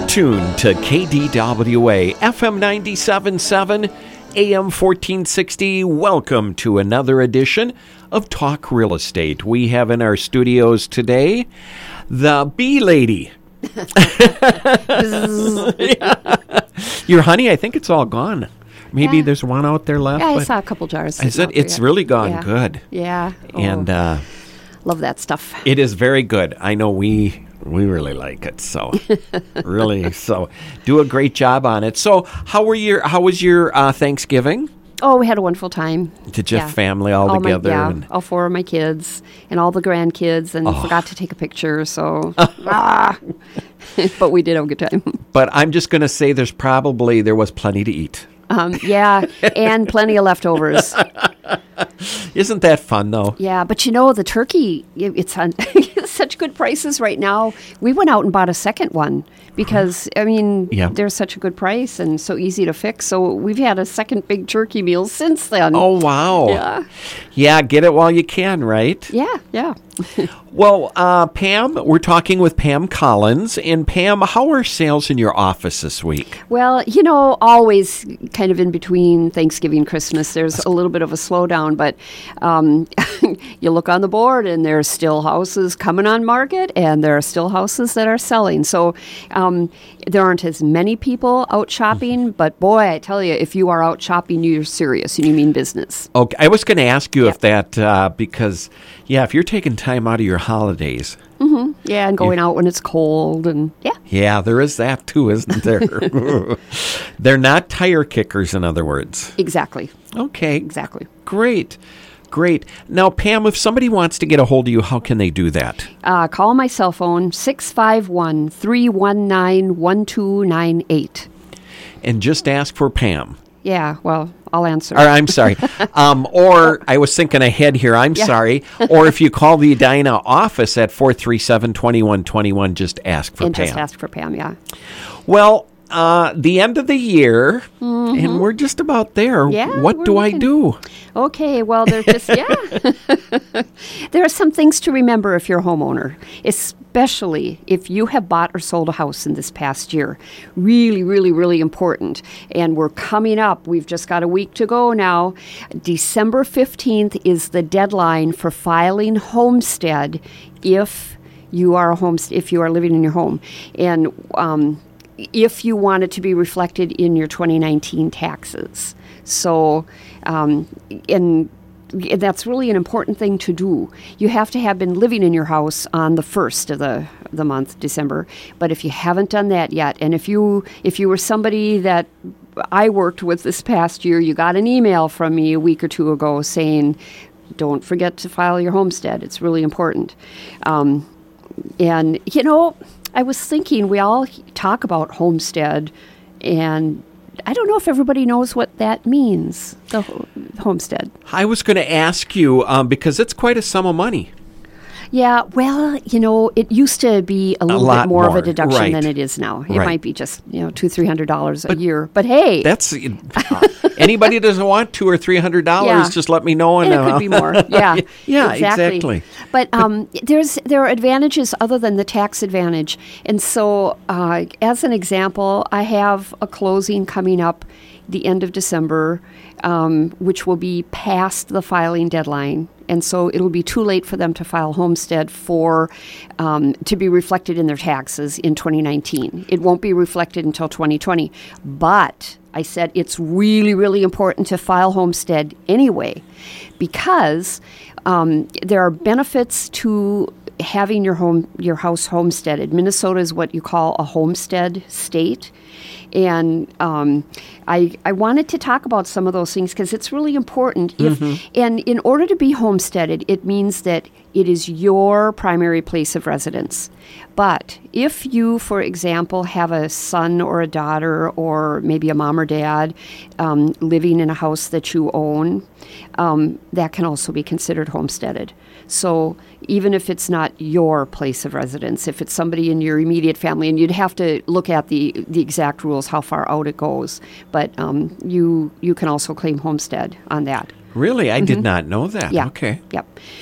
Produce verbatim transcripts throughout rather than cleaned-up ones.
tuned to K D W A, F M ninety-seven point seven, A M fourteen sixty. Welcome to another edition of Talk Real Estate. We have in our studios today the Bee Lady. Yeah. Your honey, I think it's all gone. Maybe Yeah. there's one out there left. Yeah, I but saw a couple jars. Is sitting it? out It's there. really gone Yeah. good. Yeah. Oh, And uh, love that stuff. it is very good. I know we we really like it. So really, so do a great job on it. So how were your? How was your uh, Thanksgiving? Oh, we had a wonderful time. Did you Yeah. have family all, All my, together? yeah, and- all four of my kids and all the grandkids, and Oh. forgot to take a picture. So, ah. But we did have a good time. But I'm just going to say there's probably, there was plenty to eat. Um, yeah, and plenty of leftovers. Isn't that fun, though? Yeah, but you know the turkey, it- it's on such good prices right now. We went out and bought a second one because I mean Yeah. they're such a good price and so easy to fix. So we've had a second big turkey meal since then. Oh, wow. Yeah. Yeah, get it while you can, right? Yeah, yeah. Well, uh, Pam, we're talking with Pam Collins. And Pam, how are sales in your office this week? Well, you know, always kind of in between Thanksgiving and Christmas, there's a little bit of a slowdown, but um, you look on the board and there's still houses coming on market and there are still houses that are selling. So um, there aren't as many people out shopping, but boy, I tell you, if you are out shopping, you're serious and you mean business. Okay, I was going to ask you Yeah. if that, uh, because, yeah, if you're taking time out of your holidays, Yeah, and going out when it's cold and yeah. yeah, there is that too, isn't there? They're not tire kickers, in other words. Exactly, Okay, exactly. great, great. Now, Pam, if somebody wants to get a hold of you, how can they do that? Uh, call my cell phone, six five one, three one nine, one two nine eight. And just ask for Pam. Yeah, well, I'll answer. Or I'm sorry. Um, or I was thinking ahead here. I'm Yeah. sorry. Or if you call the Edina office at four three seven, two one two one, just ask for and Pam. just ask for Pam, yeah. Well, uh, the end of the year, and we're just about there. Mm-hmm. Yeah, what we're do I looking- do? Okay, well, there's just, yeah. There are some things to remember if you're a homeowner, especially if you have bought or sold a house in this past year. Really, really, really important. And we're coming up. We've just got a week to go now. December fifteenth is the deadline for filing homestead if you are a home, if you are living in your home. And, um, if you want it to be reflected in your twenty nineteen taxes. So, um, and that's really an important thing to do. You have to have been living in your house on the first of the the month, December. But if you haven't done that yet, and if you if you were somebody that I worked with this past year, you got an email from me a week or two ago saying, "Don't forget to file your homestead. It's really important." Um, and you know, I was thinking we all talk about homestead, and I don't know if everybody knows what that means, the ho- homestead. I was going to ask you um, because it's quite a sum of money. Yeah, well, you know, it used to be a little lot bit more, of more, a deduction right. than it is now. It Right. might be just, you know, two, three hundred dollars a year. But hey, That's uh, anybody doesn't want two or three hundred dollars. Yeah. Just let me know, and, and it uh, could be more. Yeah, yeah, exactly. But um, there's there are advantages other than the tax advantage. And so, uh, as an example, I have a closing coming up the end of December, um, which will be past the filing deadline. And so it'll be too late for them to file homestead for um, to be reflected in their taxes in twenty nineteen. It won't be reflected until twenty twenty. But I said it's really, really important to file homestead anyway, because um, there are benefits to having your home, your house homesteaded. Minnesota is what you call a homestead state. And um, I, I wanted to talk about some of those things because it's really important. If and in order to be homesteaded, it means that it is your primary place of residence. But if you, for example, have a son or a daughter or maybe a mom or dad um, living in a house that you own, um, that can also be considered homesteaded. So even if it's not your place of residence, if it's somebody in your immediate family, and you'd have to look at the, the exact rules, how far out it goes, but um, you you can also claim homestead on that. Really? I did not know that. Yeah. Okay. Yep.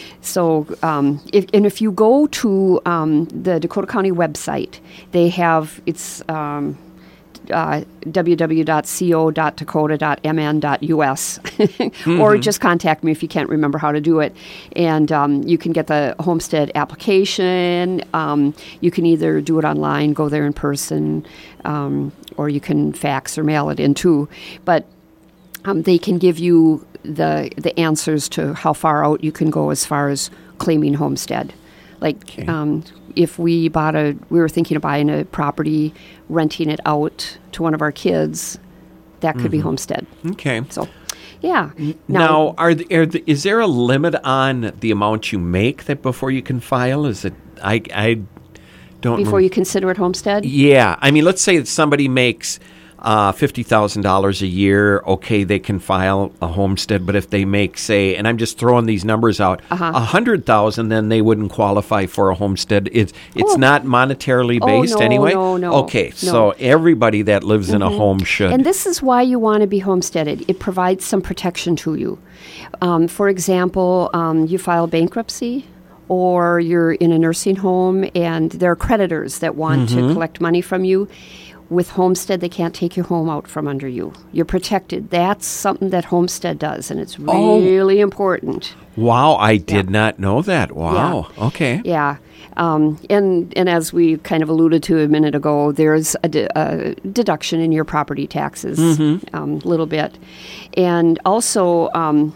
So, um, if, and if you go to um, the Dakota County website, they have, it's um, uh, w w w dot co dot dakota dot m n dot u s mm-hmm. or just contact me if you can't remember how to do it. And um, you can get the homestead application. Um, you can either do it online, go there in person, um, or you can fax or mail it in too. But um, they can give you the the answers to how far out you can go as far as claiming homestead. Like Okay. um, if we bought a, we were thinking of buying a property, renting it out to one of our kids, that could be homestead. Okay. So, yeah. Now, are, the, are the, is there a limit on the amount you make that before you can file? Is it? I I don't. before rem- you consider it homestead, Yeah, I mean, let's say that somebody makes uh, fifty thousand dollars a year. Okay, they can file a homestead, but if they make, say, and I'm just throwing these numbers out, a Uh-huh. hundred thousand, then they wouldn't qualify for a homestead. It's it's Oh. not monetarily Oh, based no, anyway. no, no, Okay, no. so everybody that lives in a home should. And this is why you want to be homesteaded. It provides some protection to you. Um, for example, um, you file bankruptcy, or you're in a nursing home and there are creditors that want to collect money from you. With homestead, they can't take your home out from under you. You're protected. That's something that homestead does, and it's Oh. really important. Wow, I did not know that. Wow. Yeah. Okay. Yeah. Um, and, and as we kind of alluded to a minute ago, there's a, de- a deduction in your property taxes a um, little bit. And also, um,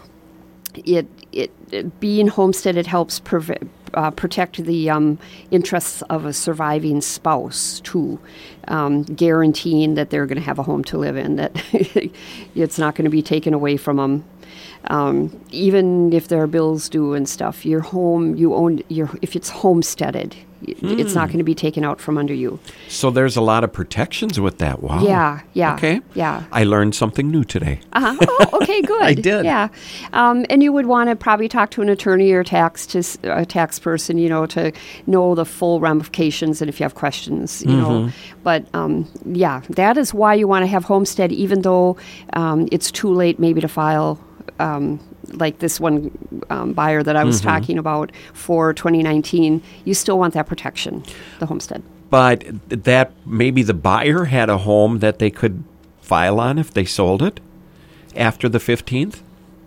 it, it being homesteaded helps preve- uh, protect the um, interests of a surviving spouse, too, um, guaranteeing that they're going to have a home to live in, that it's not going to be taken away from them. Um, even if there are bills due and stuff, your home, you own, your, if it's homesteaded, y it's not going to be taken out from under you. So there's a lot of protections with that. Wow. Yeah, yeah. Okay. Yeah. I learned something new today. Uh-huh. Oh, okay, good. I did. Yeah. Um, and you would want to probably talk to an attorney or tax to s- a tax person, you know, to know the full ramifications and if you have questions, you know. But um, yeah, that is why you want to have homestead, even though um, it's too late maybe to file. Um, like this one um, buyer that I was talking about for twenty nineteen, you still want that protection, the homestead. But that maybe the buyer had a home that they could file on if they sold it after the fifteenth?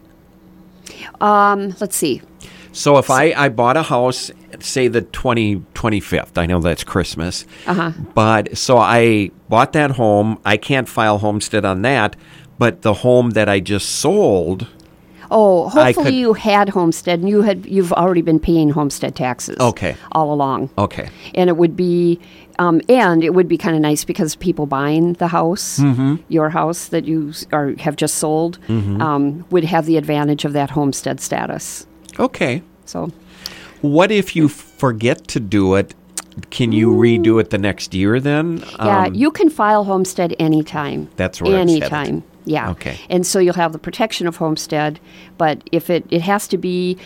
Um, let's see. So if I, I bought a house, say the twenty, twenty-fifth, I know that's Christmas, Uh-huh. but so I bought that home, I can't file homestead on that, but the home that I just sold, Oh, I hopefully could- you had homestead and you had you've already been paying homestead taxes. Okay. All along. okay. And it would be, um, and it would be kind of nice because people buying the house, Mm-hmm. your house that you s- are have just sold, um, would have the advantage of that homestead status. Okay. So, What if you forget to do it? Can you redo it the next year then? yeah, Um, you can file homestead anytime. That's where it's headed. anytime. Yeah. Okay. And so you'll have the protection of homestead, but if it it has to be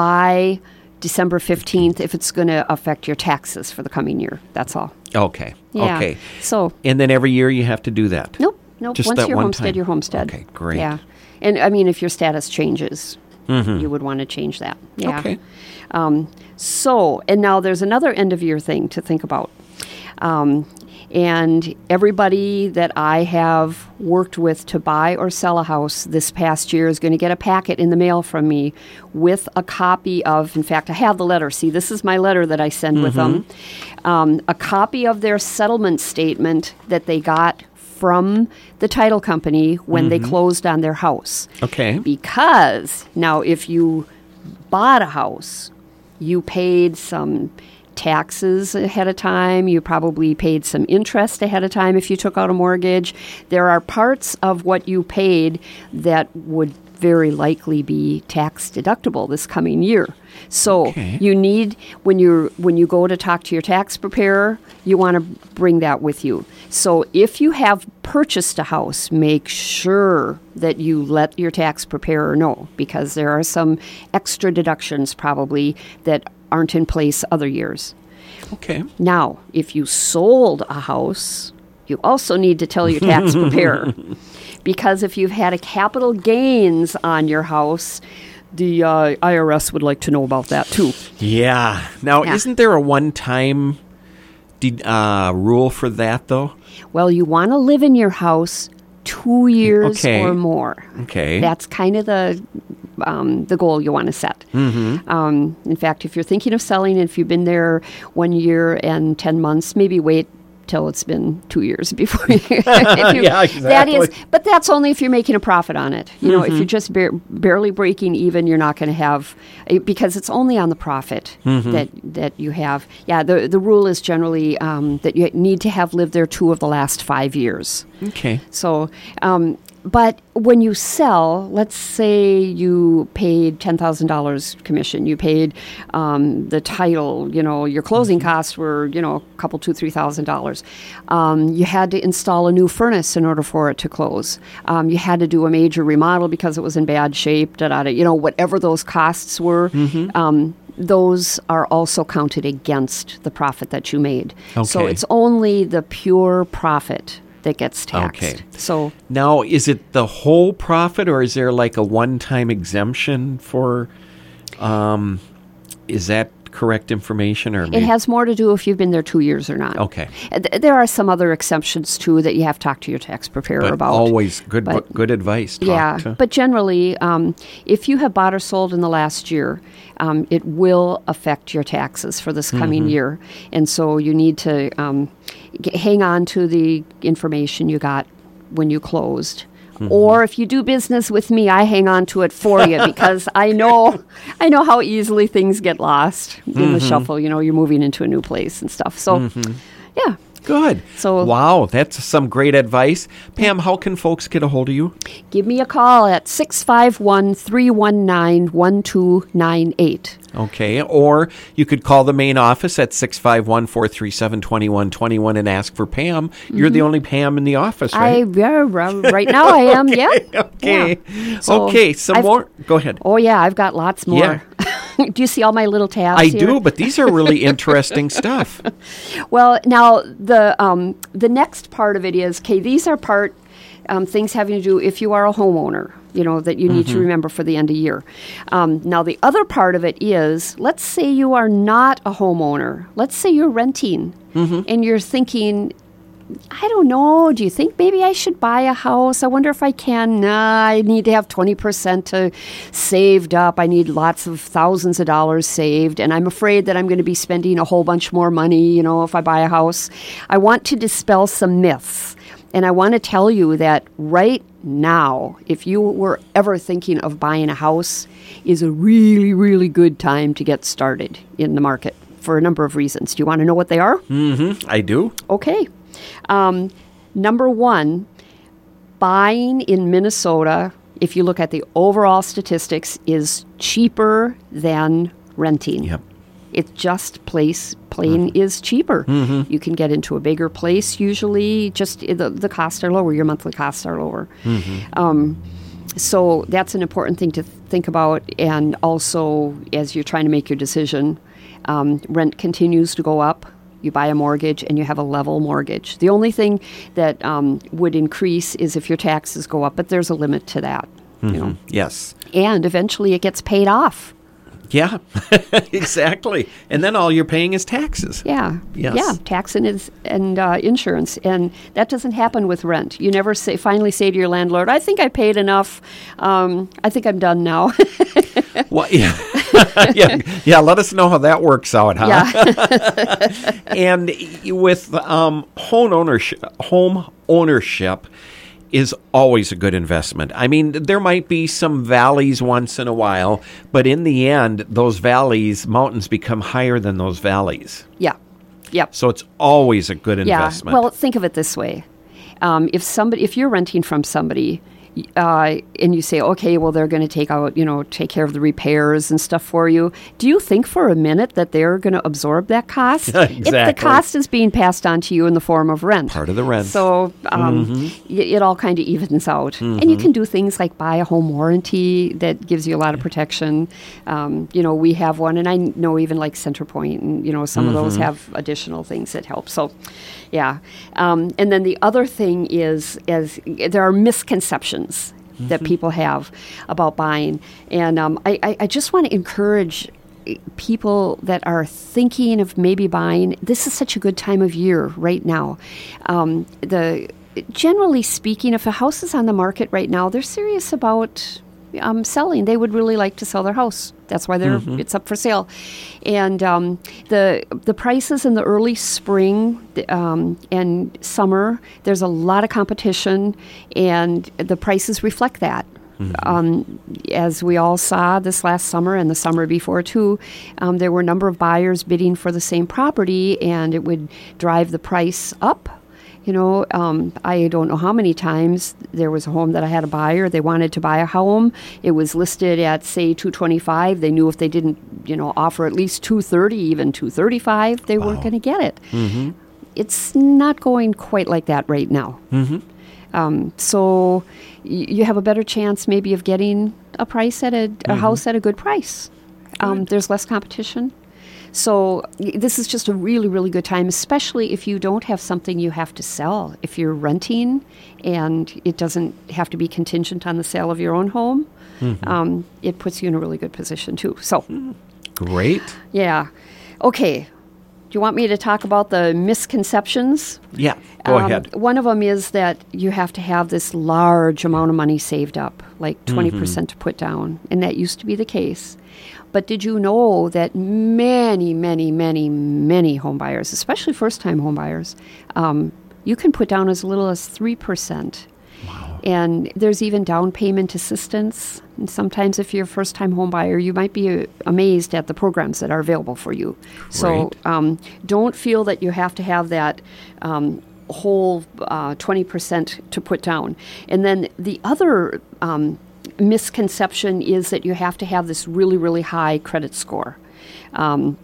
by December fifteenth if it's going to affect your taxes for the coming year. That's all. Okay. Yeah. Okay. So, And then every year you have to do that? nope, nope. Just Once that you're one homestead, time. you're homestead. Okay, great. Yeah. And I mean, if your status changes, you would want to change that. Yeah. Okay. Um, so, and now there's another end of year thing to think about. Um, and everybody that I have worked with to buy or sell a house this past year is going to get a packet in the mail from me with a copy of, in fact, I have the letter. See, this is my letter that I send with them. Um, a copy of their settlement statement that they got from the title company when they closed on their house. Okay. Because now, if you bought a house, you paid some taxes ahead of time. You probably paid some interest ahead of time if you took out a mortgage. There are parts of what you paid that would very likely be tax deductible this coming year. So Okay. you need, when you when you go to talk to your tax preparer, you want to bring that with you. So if you have purchased a house, make sure that you let your tax preparer know, because there are some extra deductions probably that aren't in place other years. Okay. Now, if you sold a house, you also need to tell your tax preparer, because if you've had a capital gains on your house, the uh, I R S would like to know about that too. Yeah. Now, Yeah. isn't there a one-time de- uh, rule for that, though? Well, you want to live in your house two years Okay. or more. Okay. That's kind of the um, the goal you want to set. Mm-hmm. Um, in fact, if you're thinking of selling, if you've been there one year and ten months, maybe wait till it's been two years before you. if you Yeah, That is, exactly. but that's only if you're making a profit on it. You know, Mm-hmm. if you're just bar- barely breaking even, you're not going to have eh, because it's only on the profit Mm-hmm. that that you have. Yeah, the the rule is generally um, that you need to have lived there two of the last five years. Okay. So, um, but when you sell, let's say you paid ten thousand dollars commission, you paid um, the title, you know, your closing costs were, you know, a couple, two, three thousand dollars. Um, you had to install a new furnace in order for it to close. Um, you had to do a major remodel because it was in bad shape, da da da. You know, whatever those costs were. Um, those are also counted against the profit that you made. So Okay. it's only the pure profit that gets taxed. Okay. So Now, is it the whole profit, or is there like a one-time exemption for? Um, is that correct information, or it maybe- has more to do if you've been there two years or not. Okay. Uh, th- There are some other exceptions too that you have to talk to your tax preparer But about. always good, But- good advice. Talk Yeah, to- but generally, um, if you have bought or sold in the last year, um, it will affect your taxes for this coming Mm-hmm. year, and so you need to um, g- hang on to the information you got when you closed. Mm-hmm. Or if you do business with me, I hang on to it for you because I know, I know how easily things get lost in Mm-hmm. the shuffle. You know, you're moving into a new place and stuff. So, yeah. Good. So- wow, that's some great advice. Pam, how can folks get a hold of you? Give me a call at six five one, three one nine, one two nine eight. Okay, or you could call the main office at six five one, four three seven, two one two one and ask for Pam. You're the only Pam in the office, I right? yeah, r- right now I am. Yeah. Okay. Yeah. So okay, some I've- more. Go ahead. Oh yeah, I've got lots more. Do you see all my little tabs? I here? do, but these are really interesting stuff. Well, now the um, the next part of it is okay. These are part um, things having to do if you are a homeowner. You know that you need to remember for the end of year. Um, now the other part of it is let's say you are not a homeowner. Let's say you're renting, and you're thinking, I don't know. Do you think maybe I should buy a house? I wonder if I can. Nah, I need to have twenty percent to saved up. I need lots of thousands of dollars saved. And I'm afraid that I'm going to be spending a whole bunch more money, you know, if I buy a house. I want to dispel some myths. And I want to tell you that right now, if you were ever thinking of buying a house, is a really, really good time to get started in the market for a number of reasons. Do you want to know what they are? Mm-hmm. I do. Okay. Um, number one, buying in Minnesota, if you look at the overall statistics, is cheaper than renting. Yep. It just place plain is cheaper. You can get into a bigger place usually. Just i- the the costs are lower. Your monthly costs are lower. Um, so that's an important thing to th- think about. And also, as you're trying to make your decision, um, rent continues to go up. You buy a mortgage and you have a level mortgage. The only thing that um, would increase is if your taxes go up, but there's a limit to that. You know, Yes. and eventually it gets paid off. Yeah, exactly. And then all you're paying is taxes. Yeah, Yes. yeah, tax and, is, and uh, insurance, and that doesn't happen with rent. You never say, finally say to your landlord, "I think I paid enough. Um, I think I'm done now." Well, yeah. yeah, yeah. Let us know how that works out, huh? Yeah. And with um, home ownership, home ownership is always a good investment. I mean, there might be some valleys once in a while, but in the end, those valleys, mountains become higher than those valleys. Yeah, yep. So it's always a good Yeah. investment. Well, think of it this way: um, if somebody, if you're renting from somebody, uh, and you say, okay, well, they're going to take out, you know, take care of the repairs and stuff for you. Do you think for a minute that they're going to absorb that cost? Exactly. If the cost is being passed on to you in the form of rent. Part of the rent. So um, mm-hmm. y- it all kind of evens out. Mm-hmm. And you can do things like buy a home warranty that gives you a lot of protection. Um, you know, we have one, and I know even like Centerpoint, and, you know, some mm-hmm. of those have additional things that help. So, yeah. Um, and then the other thing is, is there are misconceptions mm-hmm. that people have about buying. And um, I, I, I just want to encourage people that are thinking of maybe buying. This is such a good time of year right now. Um, the generally speaking, if a house is on the market right now, they're serious about um, selling. They would really like to sell their house. That's why they're mm-hmm. it's up for sale. And um, the the prices in the early spring um, and summer, there's a lot of competition, and the prices reflect that. Mm-hmm. Um, as we all saw this last summer and the summer before too, um, there were a number of buyers bidding for the same property, and it would drive the price up. You know, um, I don't know how many times there was a home that I had a buyer. They wanted to buy a home. It was listed at, say, two twenty-five. They knew if they didn't, you know, offer at least two thirty, even two thirty-five, they wow. weren't going to get it. Mm-hmm. It's not going quite like that right now. Mm-hmm. Um, so y- you have a better chance maybe of getting a price at a, a mm-hmm. house at a good price. Um, good. There's less competition. So this is just a really, really good time, especially if you don't have something you have to sell. If you're renting and it doesn't have to be contingent on the sale of your own home, mm-hmm. um, it puts you in a really good position too. So, great. Yeah. Okay. Do you want me to talk about the misconceptions? Yeah, go um, ahead. One of them is that you have to have this large amount of money saved up, like twenty percent mm-hmm. to put down, and that used to be the case. But did you know that many, many, many, many home buyers, especially first-time home buyers, um, you can put down as little as three percent. Wow. And there's even down payment assistance. And sometimes if you're a first-time home buyer, you might be uh, amazed at the programs that are available for you. Great. So um, don't feel that you have to have that um, whole uh, twenty percent to put down. And then the other um misconception is that you have to have this really, really high credit score. Um,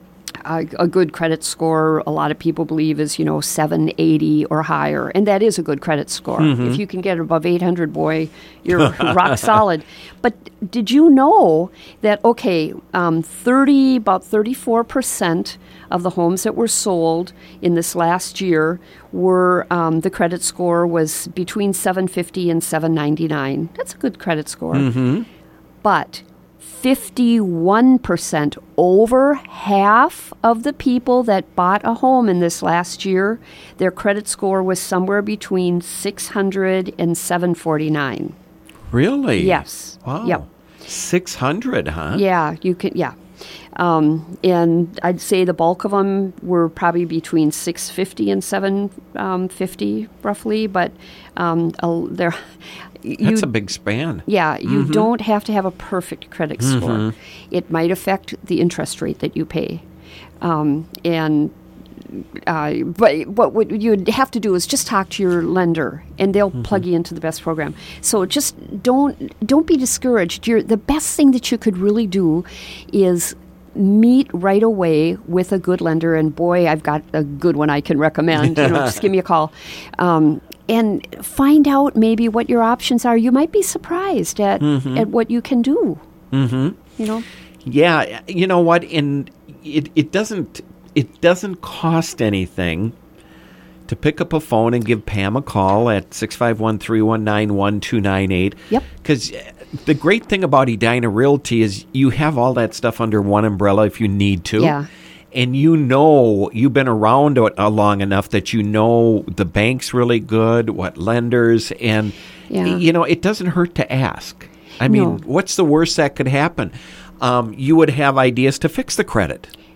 a, a good credit score, a lot of people believe, is, you know, seven eighty or higher, and that is a good credit score. Mm-hmm. If you can get above eight hundred, boy, you're rock solid. But did you know that, okay, um, thirty, about thirty-four percent of the homes that were sold in this last year were, um, the credit score was between seven fifty and seven ninety-nine. That's a good credit score. Mm-hmm. But fifty-one percent, over half of the people that bought a home in this last year, their credit score was somewhere between six hundred and seven forty-nine. Really? Yes. Wow. Yep. six hundred, huh? Yeah, you can, yeah. Um, and I'd say the bulk of them were probably between six fifty and seven fifty, roughly. But um, uh, there, that's a big span. Yeah, you mm-hmm. don't have to have a perfect credit mm-hmm. score. It might affect the interest rate that you pay, um, and. Uh, but what, what you'd have to do is just talk to your lender, and they'll mm-hmm. plug you into the best program. So just don't don't be discouraged. You're, the best thing that you could really do is meet right away with a good lender. And boy, I've got a good one I can recommend. You know, just give me a call. Um, and find out maybe what your options are. You might be surprised at, mm-hmm. at what you can do. Mm-hmm. You know? Yeah, you know what? And it, it doesn't... It doesn't cost anything to pick up a phone and give Pam a call at six five one, three one nine, one two nine eight. Yep. Because the great thing about Edina Realty is you have all that stuff under one umbrella if you need to. Yeah. And you know, you've been around uh, long enough that you know the bank's really good, what lenders, and, yeah. you know, it doesn't hurt to ask. I mean, no. what's the worst that could happen? Um, you would have ideas to fix the credit.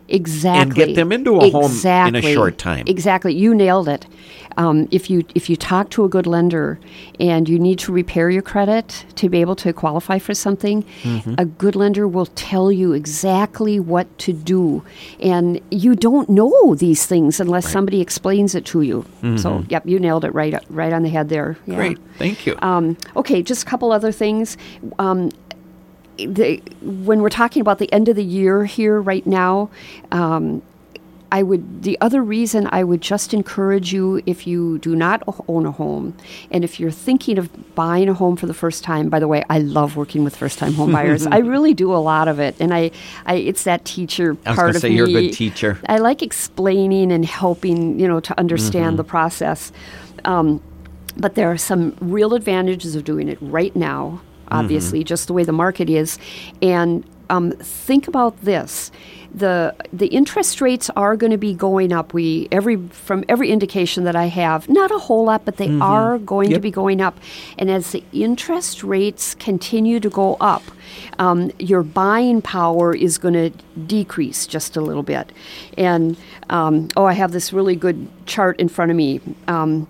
Exactly. And get them into a exactly. home in a short time. Exactly. You nailed it. Um, if you if you talk to a good lender and you need to repair your credit to be able to qualify for something, mm-hmm. a good lender will tell you exactly what to do. And you don't know these things unless right. somebody explains it to you. Mm-hmm. So, yep, you nailed it right right on the head there. Yeah. Great. Thank you. Um, okay, just a couple other things. Um, The, when we're talking about the end of the year here right now, um, I would the other reason I would just encourage you, if you do not own a home, and if you're thinking of buying a home for the first time. By the way, I love working with first-time home buyers. I really do a lot of it, and I, I it's that teacher I was part gonna of say me. You're a good teacher. I like explaining and helping, you know, to understand mm-hmm. the process. Um, but there are some real advantages of doing it right now. Obviously, mm-hmm. just the way the market is. And um, think about this. The the interest rates are going to be going up. We every from every indication that I have, not a whole lot, but they mm-hmm. are going yep. to be going up. And as the interest rates continue to go up, um, your buying power is going to decrease just a little bit. And um, oh, I have this really good chart in front of me. Um,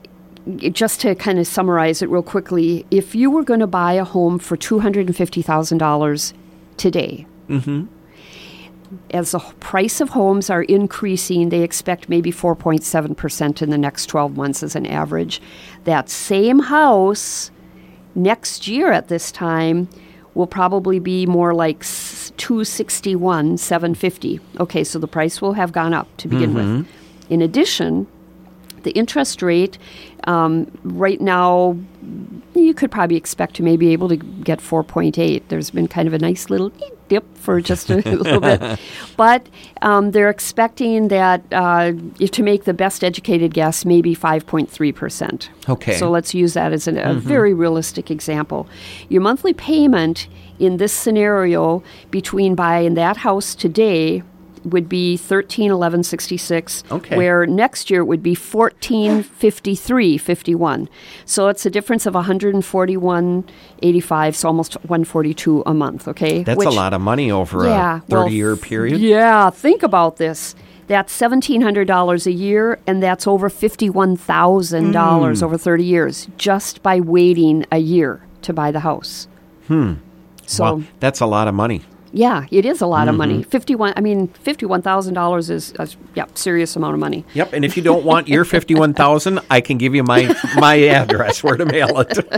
Just to kind of summarize it real quickly, if you were going to buy a home for two hundred fifty thousand dollars today, mm-hmm. as the price of homes are increasing, they expect maybe four point seven percent in the next twelve months as an average. That same house next year at this time will probably be more like two sixty-one, seven fifty. Okay, so the price will have gone up to begin mm-hmm. with. In addition, the interest rate um, right now, you could probably expect to maybe able to get four point eight. There's been kind of a nice little dip for just a little bit. But um, they're expecting that uh, if to make the best educated guess, maybe five point three percent. Okay. So let's use that as an, a mm-hmm. very realistic example. Your monthly payment in this scenario between buying that house today would be thirteen eleven sixty six, okay. where next year it would be fourteen fifty three fifty one. So it's a difference of one hundred forty one eighty five, so almost one forty two a month. Okay, that's Which, a lot of money over yeah, a thirty year well, period. Yeah, think about this. That's seventeen hundred dollars a year, and that's over fifty one thousand dollars mm. over thirty years just by waiting a year to buy the house. Hmm. So well, that's a lot of money. Yeah, it is a lot mm-hmm. of money. Fifty-one. I mean, fifty-one thousand dollars is a yeah, serious amount of money. Yep. And if you don't want your fifty-one thousand, I can give you my my address where to mail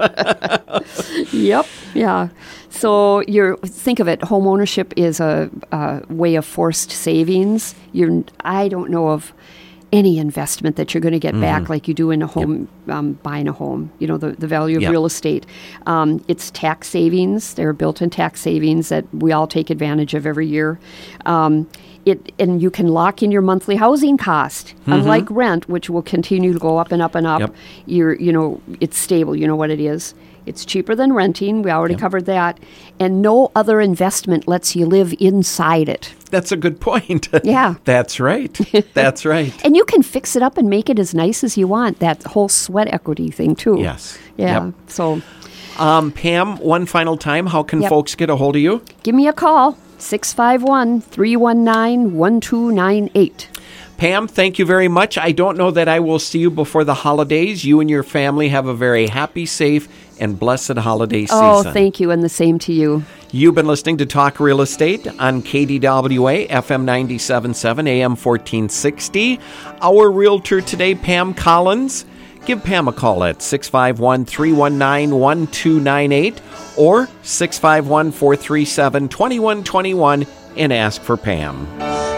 it. Yep. Yeah. So you're think of it. Home ownership is a, a way of forced savings. You're. I don't know of any investment that you're going to get mm-hmm. back like you do in a home, yep. um, buying a home, you know, the, the value of yep. real estate. Um, it's tax savings. There are built-in tax savings that we all take advantage of every year. Um, it and you can lock in your monthly housing cost. Mm-hmm. Unlike rent, which will continue to go up and up and up, yep. you're, you know, it's stable. You know what it is. It's cheaper than renting. We already yep. covered that. And no other investment lets you live inside it. That's a good point. Yeah. That's right. That's right. And you can fix it up and make it as nice as you want. That whole sweat equity thing, too. Yes. Yeah. Yep. So, um, Pam, one final time, how can yep. folks get a hold of you? Give me a call, six five one, three one nine, one two nine eight. Pam, thank you very much. I don't know that I will see you before the holidays. You and your family have a very happy, safe, and blessed holiday season. Oh, thank you, and the same to you. You've been listening to Talk Real Estate on K D W A, F M ninety-seven point seven, A M fourteen sixty. Our realtor today, Pam Collins. Give Pam a call at six five one, three one nine, one two nine eight or six five one, four three seven, two one two one and ask for Pam.